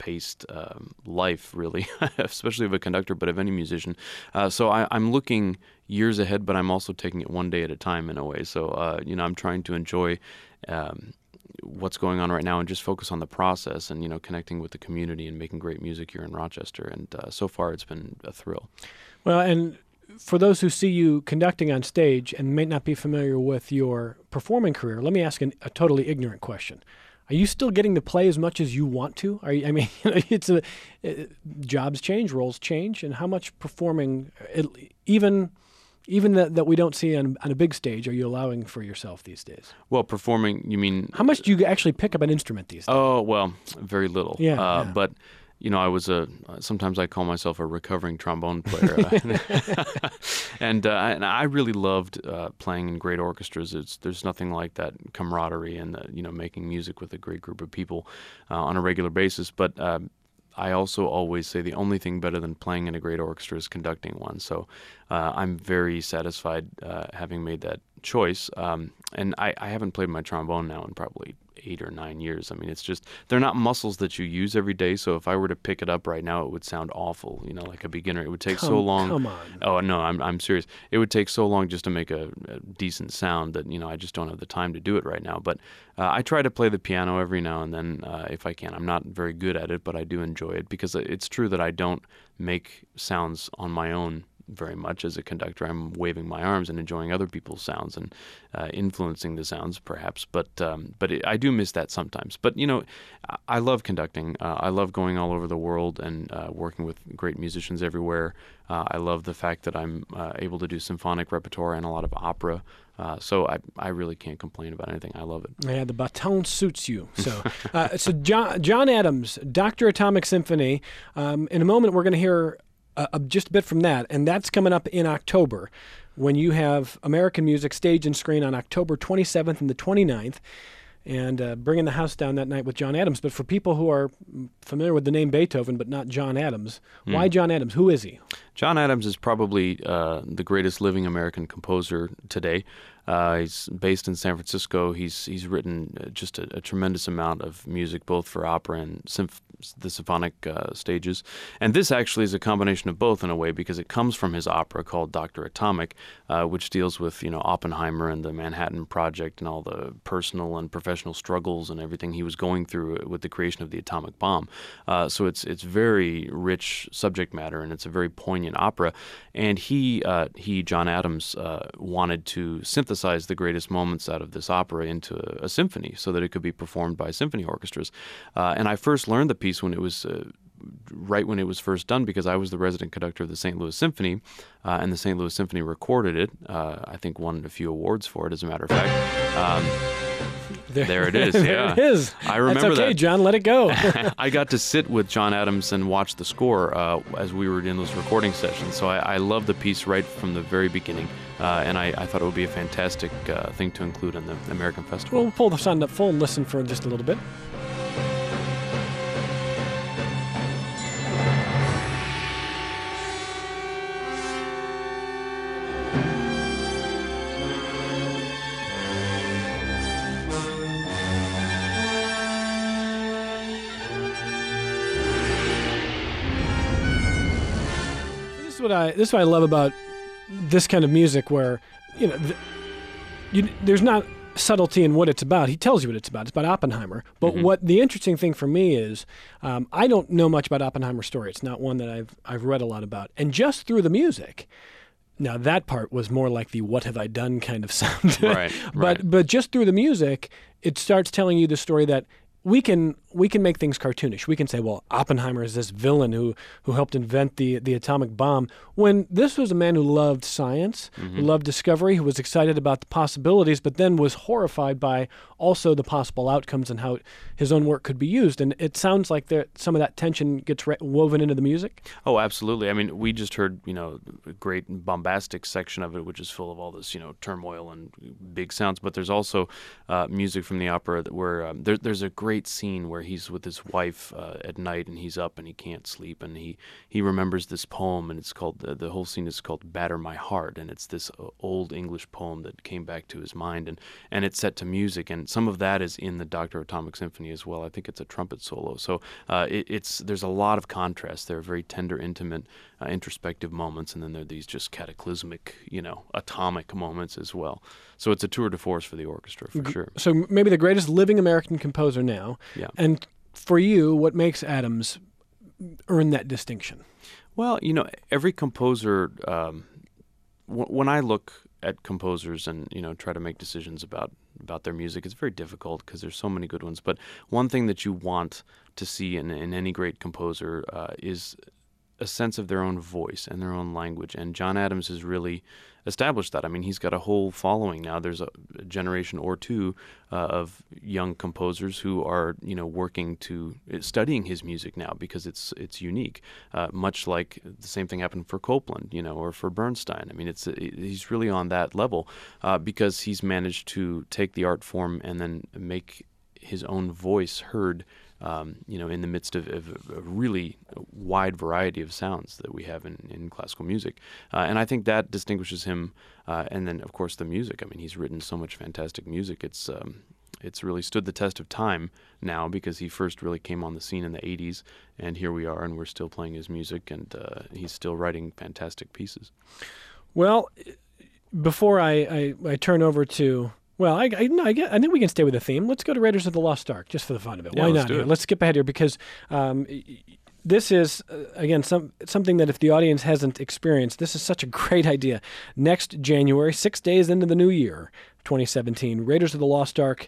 fast-paced um, life, really, especially of a conductor, but of any musician. Uh, so I, I'm looking years ahead, but I'm also taking it one day at a time in a way. So, uh, you know, I'm trying to enjoy um, what's going on right now and just focus on the process and, you know, connecting with the community and making great music here in Rochester. And uh, so far it's been a thrill. Well, and for those who see you conducting on stage and may not be familiar with your performing career, let me ask an, a totally ignorant question. Are you still getting to play as much as you want to? Are you, I mean, it's a it, jobs change, roles change, and how much performing, it, even even that, that we don't see on, on a big stage, are you allowing for yourself these days? Well, performing, you mean... How much do you actually pick up an instrument these days? Oh, well, very little. Yeah, uh, yeah. But, you know, I was a, sometimes I call myself a recovering trombone player. uh, and, uh, and I really loved uh, playing in great orchestras. It's, there's nothing like that camaraderie and, the, you know, making music with a great group of people uh, on a regular basis. But uh, I also always say the only thing better than playing in a great orchestra is conducting one. So uh, I'm very satisfied uh, having made that choice. Um, and I, I haven't played my trombone now in probably eight or nine years. I mean, it's just, they're not muscles that you use every day. So if I were to pick it up right now, it would sound awful, you know, like a beginner. It would take come, so long. Come on. Oh, no, I'm I'm serious. It would take so long just to make a, a decent sound that, you know, I just don't have the time to do it right now. But uh, I try to play the piano every now and then uh, if I can. I'm not very good at it, but I do enjoy it because it's true that I don't make sounds on my own very much as a conductor. I'm waving my arms and enjoying other people's sounds and uh, influencing the sounds, perhaps. But um, but it, I do miss that sometimes. But you know, I, I love conducting. Uh, I love going all over the world and uh, working with great musicians everywhere. Uh, I love the fact that I'm uh, able to do symphonic repertoire and a lot of opera. Uh, so I I really can't complain about anything. I love it. Yeah, the baton suits you. So, uh, so John, John Adams, Doctor Atomic Symphony. Um, in a moment, we're going to hear Uh, just a bit from that, and that's coming up in October when you have American Music stage and screen on October twenty-seventh and the twenty-ninth, and uh, bringing the house down that night with John Adams. But for people who are familiar with the name Beethoven but not John Adams, mm. why John Adams? Who is he? John Adams is probably uh, the greatest living American composer today. Uh, he's based in San Francisco. He's he's written just a, a tremendous amount of music, both for opera and symph- the symphonic uh, stages. And this actually is a combination of both in a way, because it comes from his opera called Doctor Atomic, uh, which deals with, you know, Oppenheimer and the Manhattan Project and all the personal and professional struggles and everything he was going through with the creation of the atomic bomb. Uh, so it's it's very rich subject matter, and it's a very poignant opera. And he uh, he John Adams uh, wanted to synthesize the greatest moments out of this opera into a, a symphony so that it could be performed by symphony orchestras. Uh, and I first learned the piece when it was uh, right when it was first done, because I was the resident conductor of the Saint Louis Symphony, uh, and the Saint Louis Symphony recorded it. Uh, I think won a few awards for it, as a matter of fact. Um, There, there it is. there Yeah, it is. I remember That's okay, that. John. Let it go. I got to sit with John Adams and watch the score uh, as we were in those recording sessions. So I, I loved the piece right from the very beginning, uh, and I, I thought it would be a fantastic uh, thing to include in the American Festival. We'll pull the sound up full and listen for just a little bit. What I this is what I love about this kind of music, where you know the, you, there's not subtlety in what it's about. He tells you what it's about. It's about Oppenheimer. But Mm-hmm. what the interesting thing for me is, um, I don't know much about Oppenheimer's story. It's not one that I've I've read a lot about. And just through the music, now that part was more like the "what have I done" kind of sound. Right, but right. but just through the music, it starts telling you the story that we can we can make things cartoonish. We can say, well, Oppenheimer is this villain who who helped invent the the atomic bomb, when this was a man who loved science, Mm-hmm. who loved discovery, who was excited about the possibilities, but then was horrified by also the possible outcomes and how his own work could be used. And it sounds like there some of that tension gets re- woven into the music. Oh, absolutely. I mean, we just heard, you know, a great bombastic section of it, which is full of all this, you know, turmoil and big sounds. But there's also uh, music from the opera that where um, there, there's a great great scene where he's with his wife uh, at night, and he's up and he can't sleep, and he, he remembers this poem, and it's called, uh, the whole scene is called Batter My Heart, and it's this uh, old English poem that came back to his mind, and, and it's set to music, and some of that is in the Doctor Atomic Symphony as well. I think it's a trumpet solo. So uh, it, it's there's a lot of contrast there, very tender, intimate, uh, introspective moments, and then there are these just cataclysmic, you know, atomic moments as well. So it's a tour de force for the orchestra, for sure. So maybe the greatest living American composer now. Yeah. And for you, what makes Adams earn that distinction? Well, you know, every composer, um, w- when I look at composers and, you know, try to make decisions about, about their music, it's very difficult because there's so many good ones. But one thing that you want to see in, in any great composer uh, is a sense of their own voice and their own language. And John Adams has really established that. I mean, he's got a whole following now. There's a, a generation or two uh, of young composers who are, you know, working to studying his music now because it's it's unique. Uh, much like the same thing happened for Copland, you know, or for Bernstein. I mean, it's he's really on that level uh, because he's managed to take the art form and then make his own voice heard. Um, you know, in the midst of, of a really wide variety of sounds that we have in, in classical music. Uh, and I think that distinguishes him. Uh, and then, of course, the music. I mean, he's written so much fantastic music. It's um, it's really stood the test of time now because he first really came on the scene in the eighties. And here we are, and we're still playing his music, and uh, he's still writing fantastic pieces. Well, before I, I, I turn over to... Well, I, I, no, I, get, I think we can stay with the theme. Let's go to Raiders of the Lost Ark, just for the fun of it. Yeah, Why let's not? do Here? it. Let's skip ahead here because um, this is, uh, again, some something that if the audience hasn't experienced, this is such a great idea. Next January, six days into the new year, twenty seventeen, Raiders of the Lost Ark,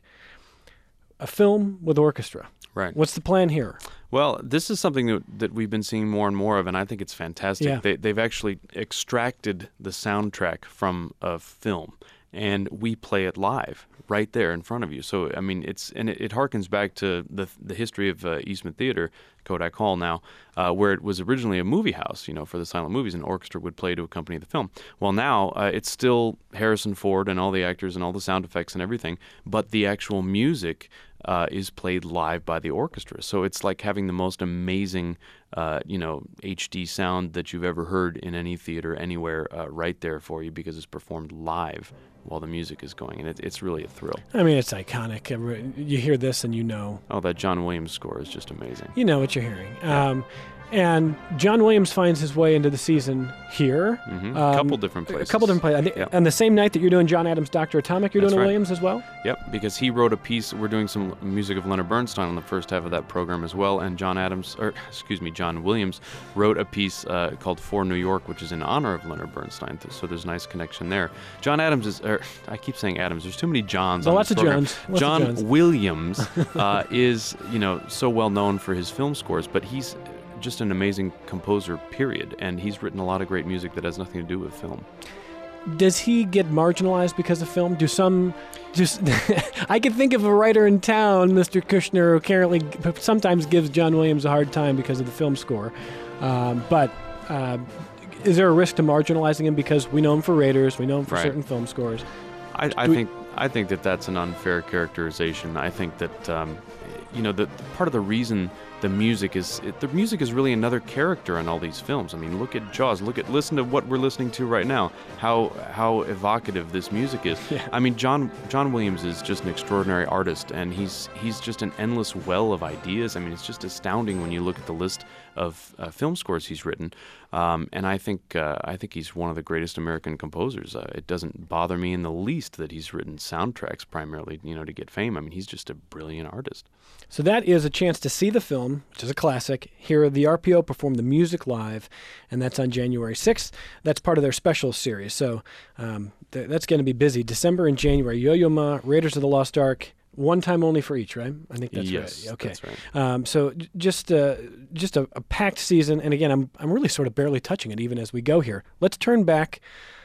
a film with orchestra. Right. What's the plan here? Well, this is something that, that we've been seeing more and more of, and I think it's fantastic. Yeah. They, they've actually extracted the soundtrack from a film, and we play it live right there in front of you. So, I mean, it's and it, it harkens back to the the history of uh, Eastman Theater, Kodak Hall now, uh, where it was originally a movie house, you know, for the silent movies, and orchestra would play to accompany the film. Well, now uh, it's still Harrison Ford and all the actors and all the sound effects and everything, but the actual music uh, is played live by the orchestra. So it's like having the most amazing, uh, you know, H D sound that you've ever heard in any theater anywhere uh, right there for you because it's performed live while the music is going, and it, it's really a thrill. I mean, it's iconic. You hear this and you know. Oh, that John Williams score is just amazing. You know what you're hearing. Yeah. Um, and John Williams finds his way into the season here. Mm-hmm. Um, a couple different places. A couple different places. I think Yeah. On the same night that you're doing John Adams' Doctor Atomic, you're That's doing a right. Williams as well? Yep, because he wrote a piece. We're doing some music of Leonard Bernstein on the first half of that program as well, and John Adams, or excuse me, John Williams wrote a piece uh, called For New York, which is in honor of Leonard Bernstein. So there's a nice connection there. John Adams is, or I keep saying Adams. There's too many Johns. Well, on lots this of program. Johns. Lots John of Johns. Williams uh, is, you know, so well known for his film scores, but he's just an amazing composer, period. And he's written a lot of great music that has nothing to do with film. Does he get marginalized because of film? Do some, just I can think of a writer in town, Mister Kushner, who currently sometimes gives John Williams a hard time because of the film score. Um, but uh, is there a risk to marginalizing him because we know him for Raiders, we know him for Right. certain film scores? I, I Do we- think I think that that's an unfair characterization. I think that um, you know the, the part of the reason the music is it, the music is really another character in all these films. I mean, look at Jaws. Look at listen to what we're listening to right now. How how evocative this music is. Yeah. I mean, John John Williams is just an extraordinary artist, and he's he's just an endless well of ideas. I mean, it's just astounding when you look at the list of uh, film scores he's written. Um, and I think uh, I think he's one of the greatest American composers. Uh, it doesn't bother me in the least that he's written soundtracks primarily, you know, to get fame. I mean, he's just a brilliant artist. So that is a chance to see the film, which is a classic. Hear the R P O perform the music live, and that's on January sixth. That's part of their special series. So um, th- that's going to be busy. December and January. Yo-Yo Ma, Raiders of the Lost Ark. One time only for each, right? I think that's yes, right. Okay. that's right. Um, so j- just uh, just a, a packed season, and again, I'm I'm really sort of barely touching it even as we go here. Let's turn back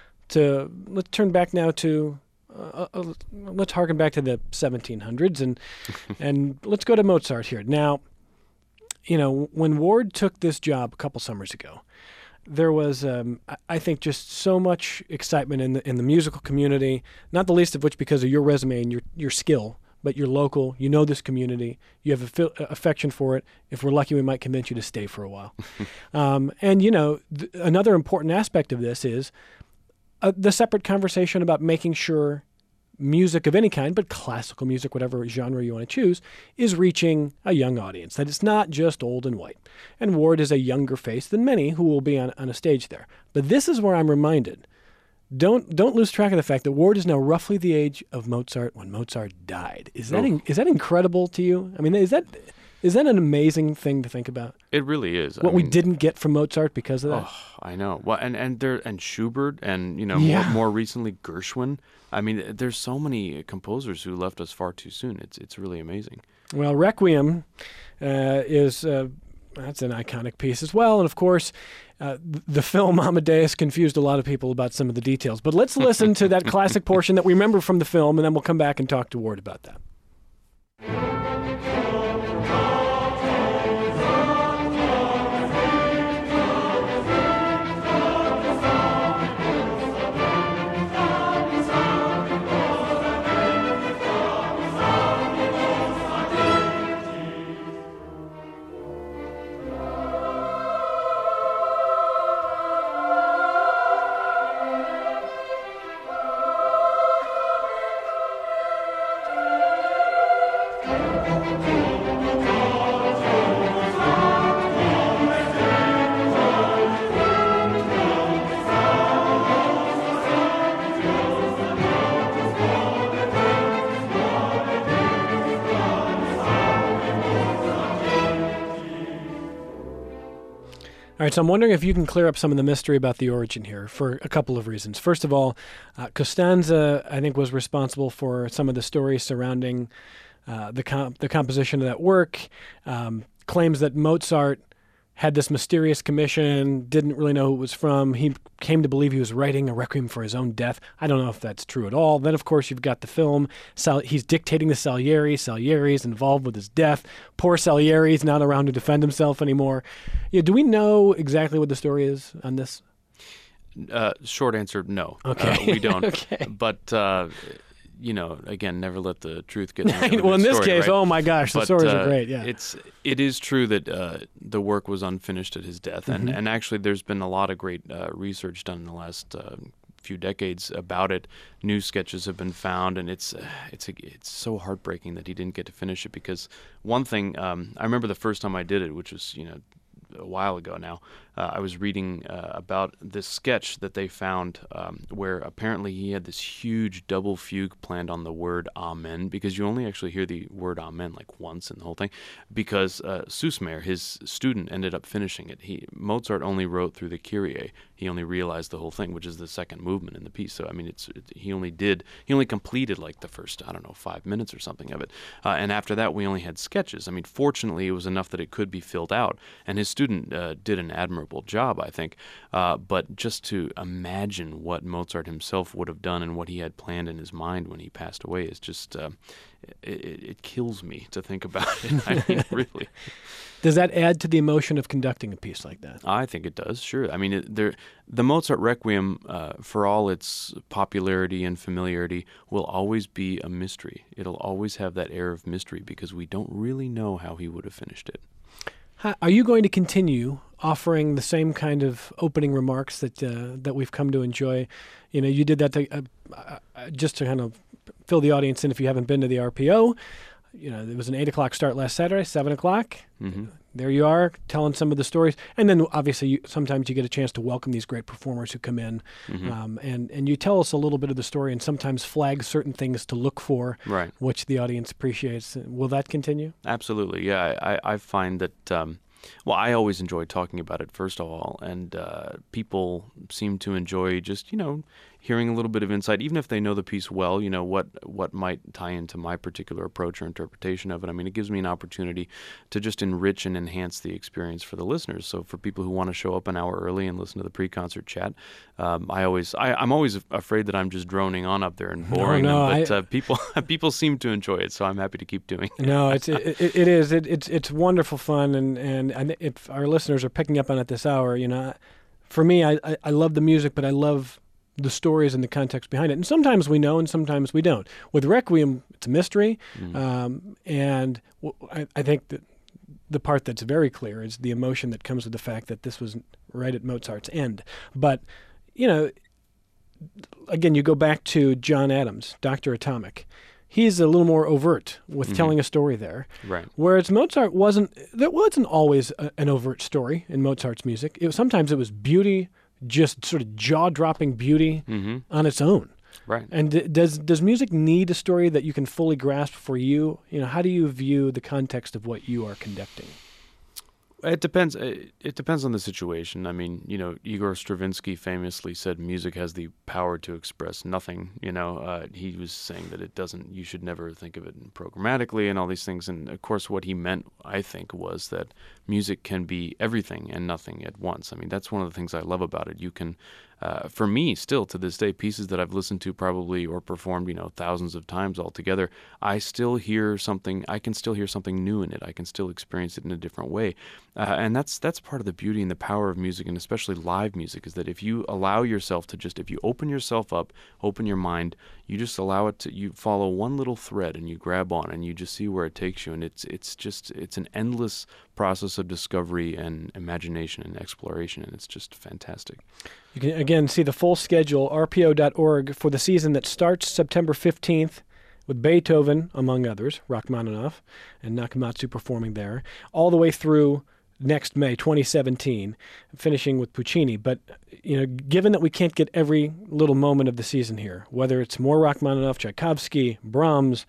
to let's turn back now to uh, uh, let's harken back to the seventeen hundreds and and let's go to Mozart here. Now, you know, when Ward took this job a couple summers ago, there was, um, I- I think, just so much excitement in the in the musical community. Not the least of which because of your resume and your your skill. but you're local. You know this community. You have a fi- affection for it. If we're lucky, we might convince you to stay for a while. um, and, you know, th- another important aspect of this is uh, the separate conversation about making sure music of any kind, but classical music, whatever genre you want to choose, is reaching a young audience, that it's not just old and white. And Ward is a younger face than many who will be on, on a stage there. But this is where I'm reminded, don't don't lose track of the fact that Ward is now roughly the age of Mozart when Mozart died. Is that in, is that incredible to you? I mean, is that is that an amazing thing to think about? It really is. What I we mean, didn't get from Mozart because of that. Oh, I know. Well, and and there and Schubert and you know Yeah. more, more recently Gershwin. I mean, there's so many composers who left us far too soon. It's it's really amazing. Well, Requiem uh, is uh, that's an iconic piece as well, and of course, uh, th- the film Amadeus confused a lot of people about some of the details. But let's listen to that classic portion that we remember from the film, and then we'll come back and talk to Ward about that. All right, so I'm wondering if you can clear up some of the mystery about the origin here for a couple of reasons. First of all, uh, Costanza, I think, was responsible for some of the stories surrounding uh, the comp- the composition of that work, um, claims that Mozart had this mysterious commission, didn't really know who it was from. He came to believe he was writing a requiem for his own death. I don't know if that's true at all. Then, of course, you've got the film. Sal- he's dictating to Salieri. Salieri's involved with his death. Poor Salieri's not around to defend himself anymore. Yeah, do we know exactly what the story is on this? Uh, short answer, no. Okay. Uh, we don't. Okay. But, uh, you know, again, never let the truth get in the way of Well, in the this story, case, right? oh my gosh, the But, stories uh, are great. Yeah. It's, it is true that uh, the work was unfinished at his death. And, Mhm. and actually, there's been a lot of great uh, research done in the last uh, few decades about it. New sketches have been found, and it's uh, it's a, it's so heartbreaking that he didn't get to finish it. Because one thing, um, I remember the first time I did it, which was, you know, a while ago now, uh, I was reading uh, about this sketch that they found um, where apparently he had this huge double fugue planned on the word amen, because you only actually hear the word amen like once in the whole thing, because uh, Süssmayr, his student, ended up finishing it. He Mozart only wrote through the Kyrie. He only realized the whole thing, which is the second movement in the piece. So I mean, it's it, he only did he only completed like the first, I don't know, five minutes or something of it, uh, and after that we only had sketches. I mean, fortunately it was enough that it could be filled out, and his student uh, did an admirable job, I think. Uh, but just to imagine what Mozart himself would have done and what he had planned in his mind when he passed away is just uh, it, it kills me to think about it. I mean, really. Does that add to the emotion of conducting a piece like that? I think it does, sure. I mean, it, there, the Mozart Requiem, uh, for all its popularity and familiarity, will always be a mystery. It'll always have that air of mystery because we don't really know how he would have finished it. How, are you going to continue offering the same kind of opening remarks that uh, that we've come to enjoy? You know, you did that to, uh, uh, just to kind of fill the audience in if you haven't been to the R P O. You know, there was an eight o'clock start last Saturday, seven o'clock. Mm-hmm. There you are, telling some of the stories. And then obviously you, sometimes you get a chance to welcome these great performers who come in. Mm-hmm. Um, and, and you tell us a little bit of the story and sometimes flag certain things to look for, Right. which the audience appreciates. Will that continue? Absolutely, yeah. I, I find that, um, well, I always enjoy talking about it, first of all, and uh, people seem to enjoy just, you know, hearing a little bit of insight, even if they know the piece well, you know, what what might tie into my particular approach or interpretation of it. I mean, it gives me an opportunity to just enrich and enhance the experience for the listeners. So for people who want to show up an hour early and listen to the pre-concert chat, um, I always, I, I'm always afraid that I'm just droning on up there and boring no, them, but I, uh, people people seem to enjoy it, so I'm happy to keep doing it. No, it's it, it, it is it, it's it's wonderful fun, and and and if our listeners are picking up on it this hour, you know, for me, I I, I love the music, but I love the stories and the context behind it. And sometimes we know and sometimes we don't. With Requiem, it's a mystery. Mm. Um, and w- I, I think that the part that's very clear is the emotion that comes with the fact that this was right at Mozart's end. But, you know, again, you go back to John Adams, Doctor Atomic. He's a little more overt with mm-hmm. telling a story there. Right. Whereas Mozart wasn't, there wasn't always a, an overt story in Mozart's music. It was, sometimes it was beauty, just sort of jaw-dropping beauty mm-hmm. on its own. Right. And d- does does music need a story that you can fully grasp for you? You know, how do you view the context of what you are conducting? It depends. It depends on the situation. I mean, you know, Igor Stravinsky famously said music has the power to express nothing. You know, uh, he was saying that it doesn't, you should never think of it programmatically and all these things. And of course, what he meant, I think, was that music can be everything and nothing at once. I mean, that's one of the things I love about it. You can, uh, for me, still to this day, pieces that I've listened to probably or performed, you know, thousands of times altogether, I still hear something, I can still hear something new in it. I can still experience it in a different way. Uh, and that's that's part of the beauty and the power of music, and especially live music, is that if you allow yourself to just, if you open yourself up, open your mind, you just allow it to, you follow one little thread and you grab on and you just see where it takes you. And it's it's just, it's an endless process of discovery and imagination and exploration, and it's just fantastic. You can, again, see the full schedule, R P O dot org, for the season that starts September fifteenth, with Beethoven, among others, Rachmaninoff and Nakamatsu performing there, all the way through next May, twenty seventeen, finishing with Puccini. But, you know, given that we can't get every little moment of the season here, whether it's more Rachmaninoff, Tchaikovsky, Brahms,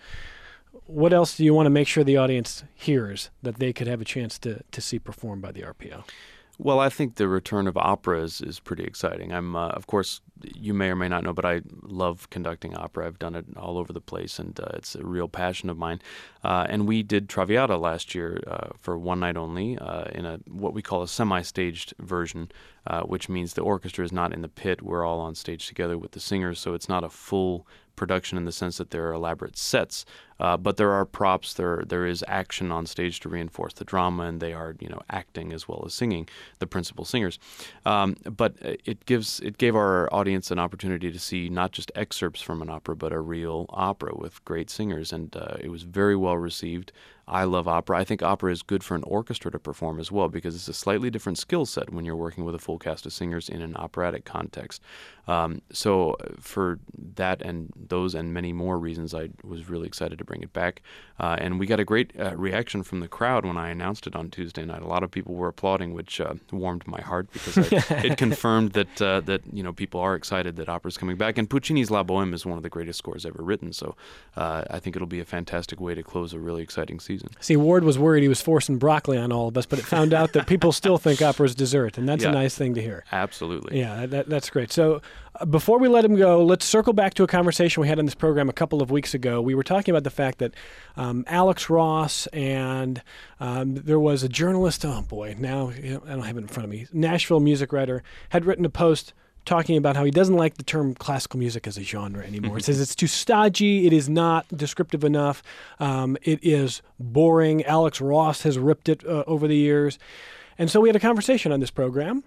what else do you want to make sure the audience hears that they could have a chance to, to see performed by the R P O? Well, I think the return of opera is, is pretty exciting. I'm, uh, of course, you may or may not know, but I love conducting opera. I've done it all over the place, and uh, it's a real passion of mine. Uh, and we did Traviata last year uh, for one night only uh, in a what we call a semi-staged version, uh, which means the orchestra is not in the pit. We're all on stage together with the singers, so it's not a full production in the sense that there are elaborate sets, uh, but there are props, there there is action on stage to reinforce the drama, and they are, you know, acting as well as singing, the principal singers. Um, but it gives it gave our audience an opportunity to see not just excerpts from an opera, but a real opera with great singers, and uh, it was very well received. I love opera. I think opera is good for an orchestra to perform as well, because it's a slightly different skill set when you're working with a full cast of singers in an operatic context. Um, so for that and those and many more reasons, I was really excited to bring it back. Uh, and we got a great uh, reaction from the crowd when I announced it on Tuesday night. A lot of people were applauding, which uh, warmed my heart, because I, it confirmed that uh, that you know people are excited that opera's coming back. And Puccini's La Bohème is one of the greatest scores ever written. So uh, I think it'll be a fantastic way to close a really exciting season. See, Ward was worried he was forcing broccoli on all of us, but it found out that people still think opera's dessert, and that's yeah, a nice thing to hear. Absolutely. Yeah, that, that's great. So uh, before we let him go, let's circle back to a conversation we had on this program a couple of weeks ago. We were talking about the fact that um, Alex Ross and um, there was a journalist, oh boy, now you know, I don't have it in front of me, Nashville music writer, had written a post talking about how he doesn't like the term classical music as a genre anymore. He says it's too stodgy, it is not descriptive enough, um, it is boring. Alex Ross has ripped it uh, over the years. And so we had a conversation on this program.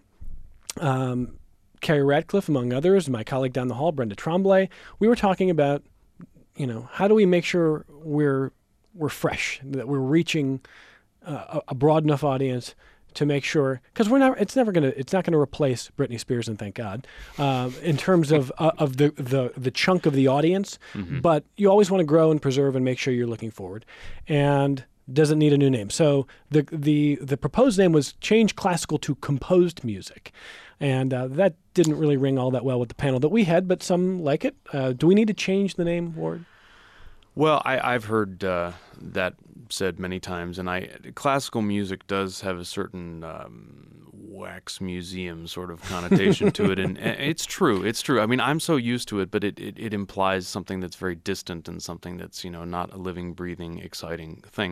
Um, Carrie Radcliffe, among others, my colleague down the hall, Brenda Tremblay, we were talking about, you know, how do we make sure we're we're fresh, that we're reaching uh, a broad enough audience to make sure, because we're not, it's never gonna, it's not gonna replace Britney Spears, and thank God, um, in terms of uh, of the, the the chunk of the audience. Mm-hmm. But you always want to grow and preserve and make sure you're looking forward. And doesn't need a new name. So the the the proposed name was Change Classical to Composed Music, and uh, that didn't really ring all that well with the panel that we had, but some like it. Uh, do we need to change the name, Ward? Well, I, I've heard uh, that said many times, and I classical music does have a certain um, wax museum sort of connotation to it, and, and it's true. It's true. I mean, I'm so used to it, but it, it, it implies something that's very distant and something that's, you know, not a living, breathing, exciting thing.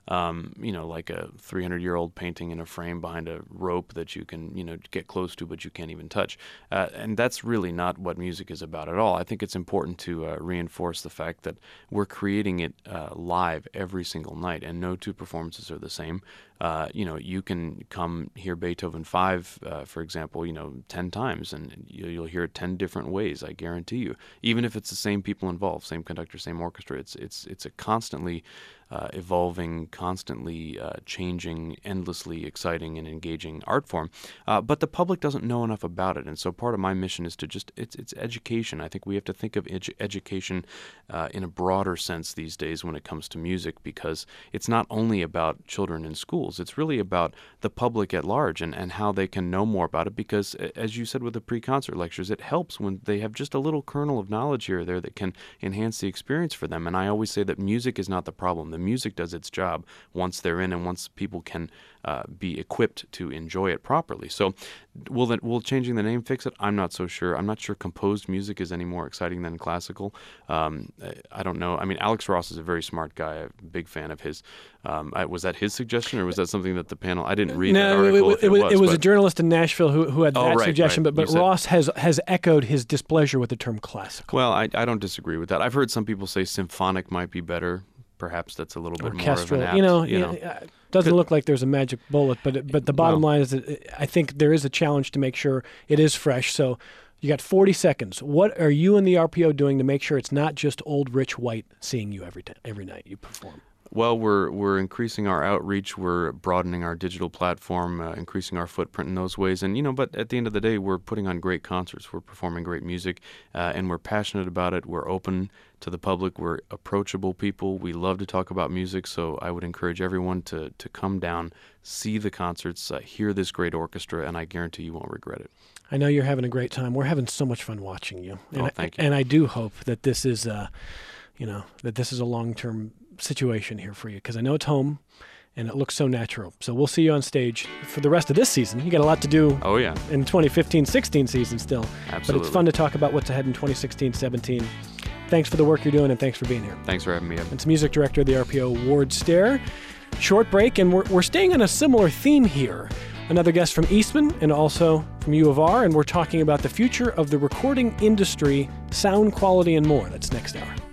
um, you know, like a three hundred year old painting in a frame behind a rope that you can, you know, get close to, but you can't even touch. Uh, and that's really not what music is about at all. I think it's important to uh, reinforce the fact that we're creating it uh, live every single night, and no two performances are the same. Uh, you know, you can come hear Beethoven five, uh, for example, you know, ten times, and you'll hear it ten different ways. I guarantee you. Even if it's the same people involved, same conductor, same orchestra, it's it's it's a constantly uh, evolving, constantly uh, changing, endlessly exciting and engaging art form. Uh, but the public doesn't know enough about it, and so part of my mission is to just it's it's education. I think we have to think of edu- education uh, in a broader sense these days when it comes to music, because it's not only about children in schools. It's really about the public at large and, and how they can know more about it, because, as you said with the pre-concert lectures, it helps when they have just a little kernel of knowledge here or there that can enhance the experience for them. And I always say that music is not the problem. The music does its job once they're in and once people can uh, be equipped to enjoy it properly. So will, that, will changing the name fix it? I'm not so sure. I'm not sure composed music is any more exciting than classical. Um, I don't know. I mean, Alex Ross is a very smart guy. I'm a big fan of his. Um, I, was that his suggestion, or was that something that the panel? I didn't read no, that article. It, if it, it was, was, it was but, a journalist in Nashville who, who had oh, that right, suggestion, right. but, but said, Ross has has echoed his displeasure with the term classical. Well, I, I don't disagree with that. I've heard some people say symphonic might be better. Perhaps that's a little bit Orchestral, more of an apt, you know, you know. it doesn't Could, look like there's a magic bullet, but it, but the bottom well, line is that I think there is a challenge to make sure it is fresh. So you got forty seconds. What are you and the R P O doing to make sure it's not just old Rich White seeing you every t- every night you perform? Well, we're we're increasing our outreach. We're broadening our digital platform, uh, increasing our footprint in those ways. And you know, but at the end of the day, we're putting on great concerts. We're performing great music, uh, and we're passionate about it. We're open to the public. We're approachable people. We love to talk about music. So I would encourage everyone to to come down, see the concerts, uh, hear this great orchestra, and I guarantee you won't regret it. I know you're having a great time. We're having so much fun watching you. And Oh, thank you. I, and I do hope that this is, uh, you know, that this is a long-term situation here for you, because I know it's home and it looks so natural. So we'll see you on stage for the rest of this season. You got a lot to do Oh yeah, in twenty fifteen sixteen season still. absolutely. But it's fun to talk about what's ahead in twenty sixteen seventeen. Thanks for the work you're doing, and thanks for being here. Thanks for having me, Evan. It's music director of the R P O, Ward Stair. Short break, and we're, we're staying on a similar theme here. Another guest from Eastman and also from U of R, and we're talking about the future of the recording industry, sound quality, and more. That's next hour.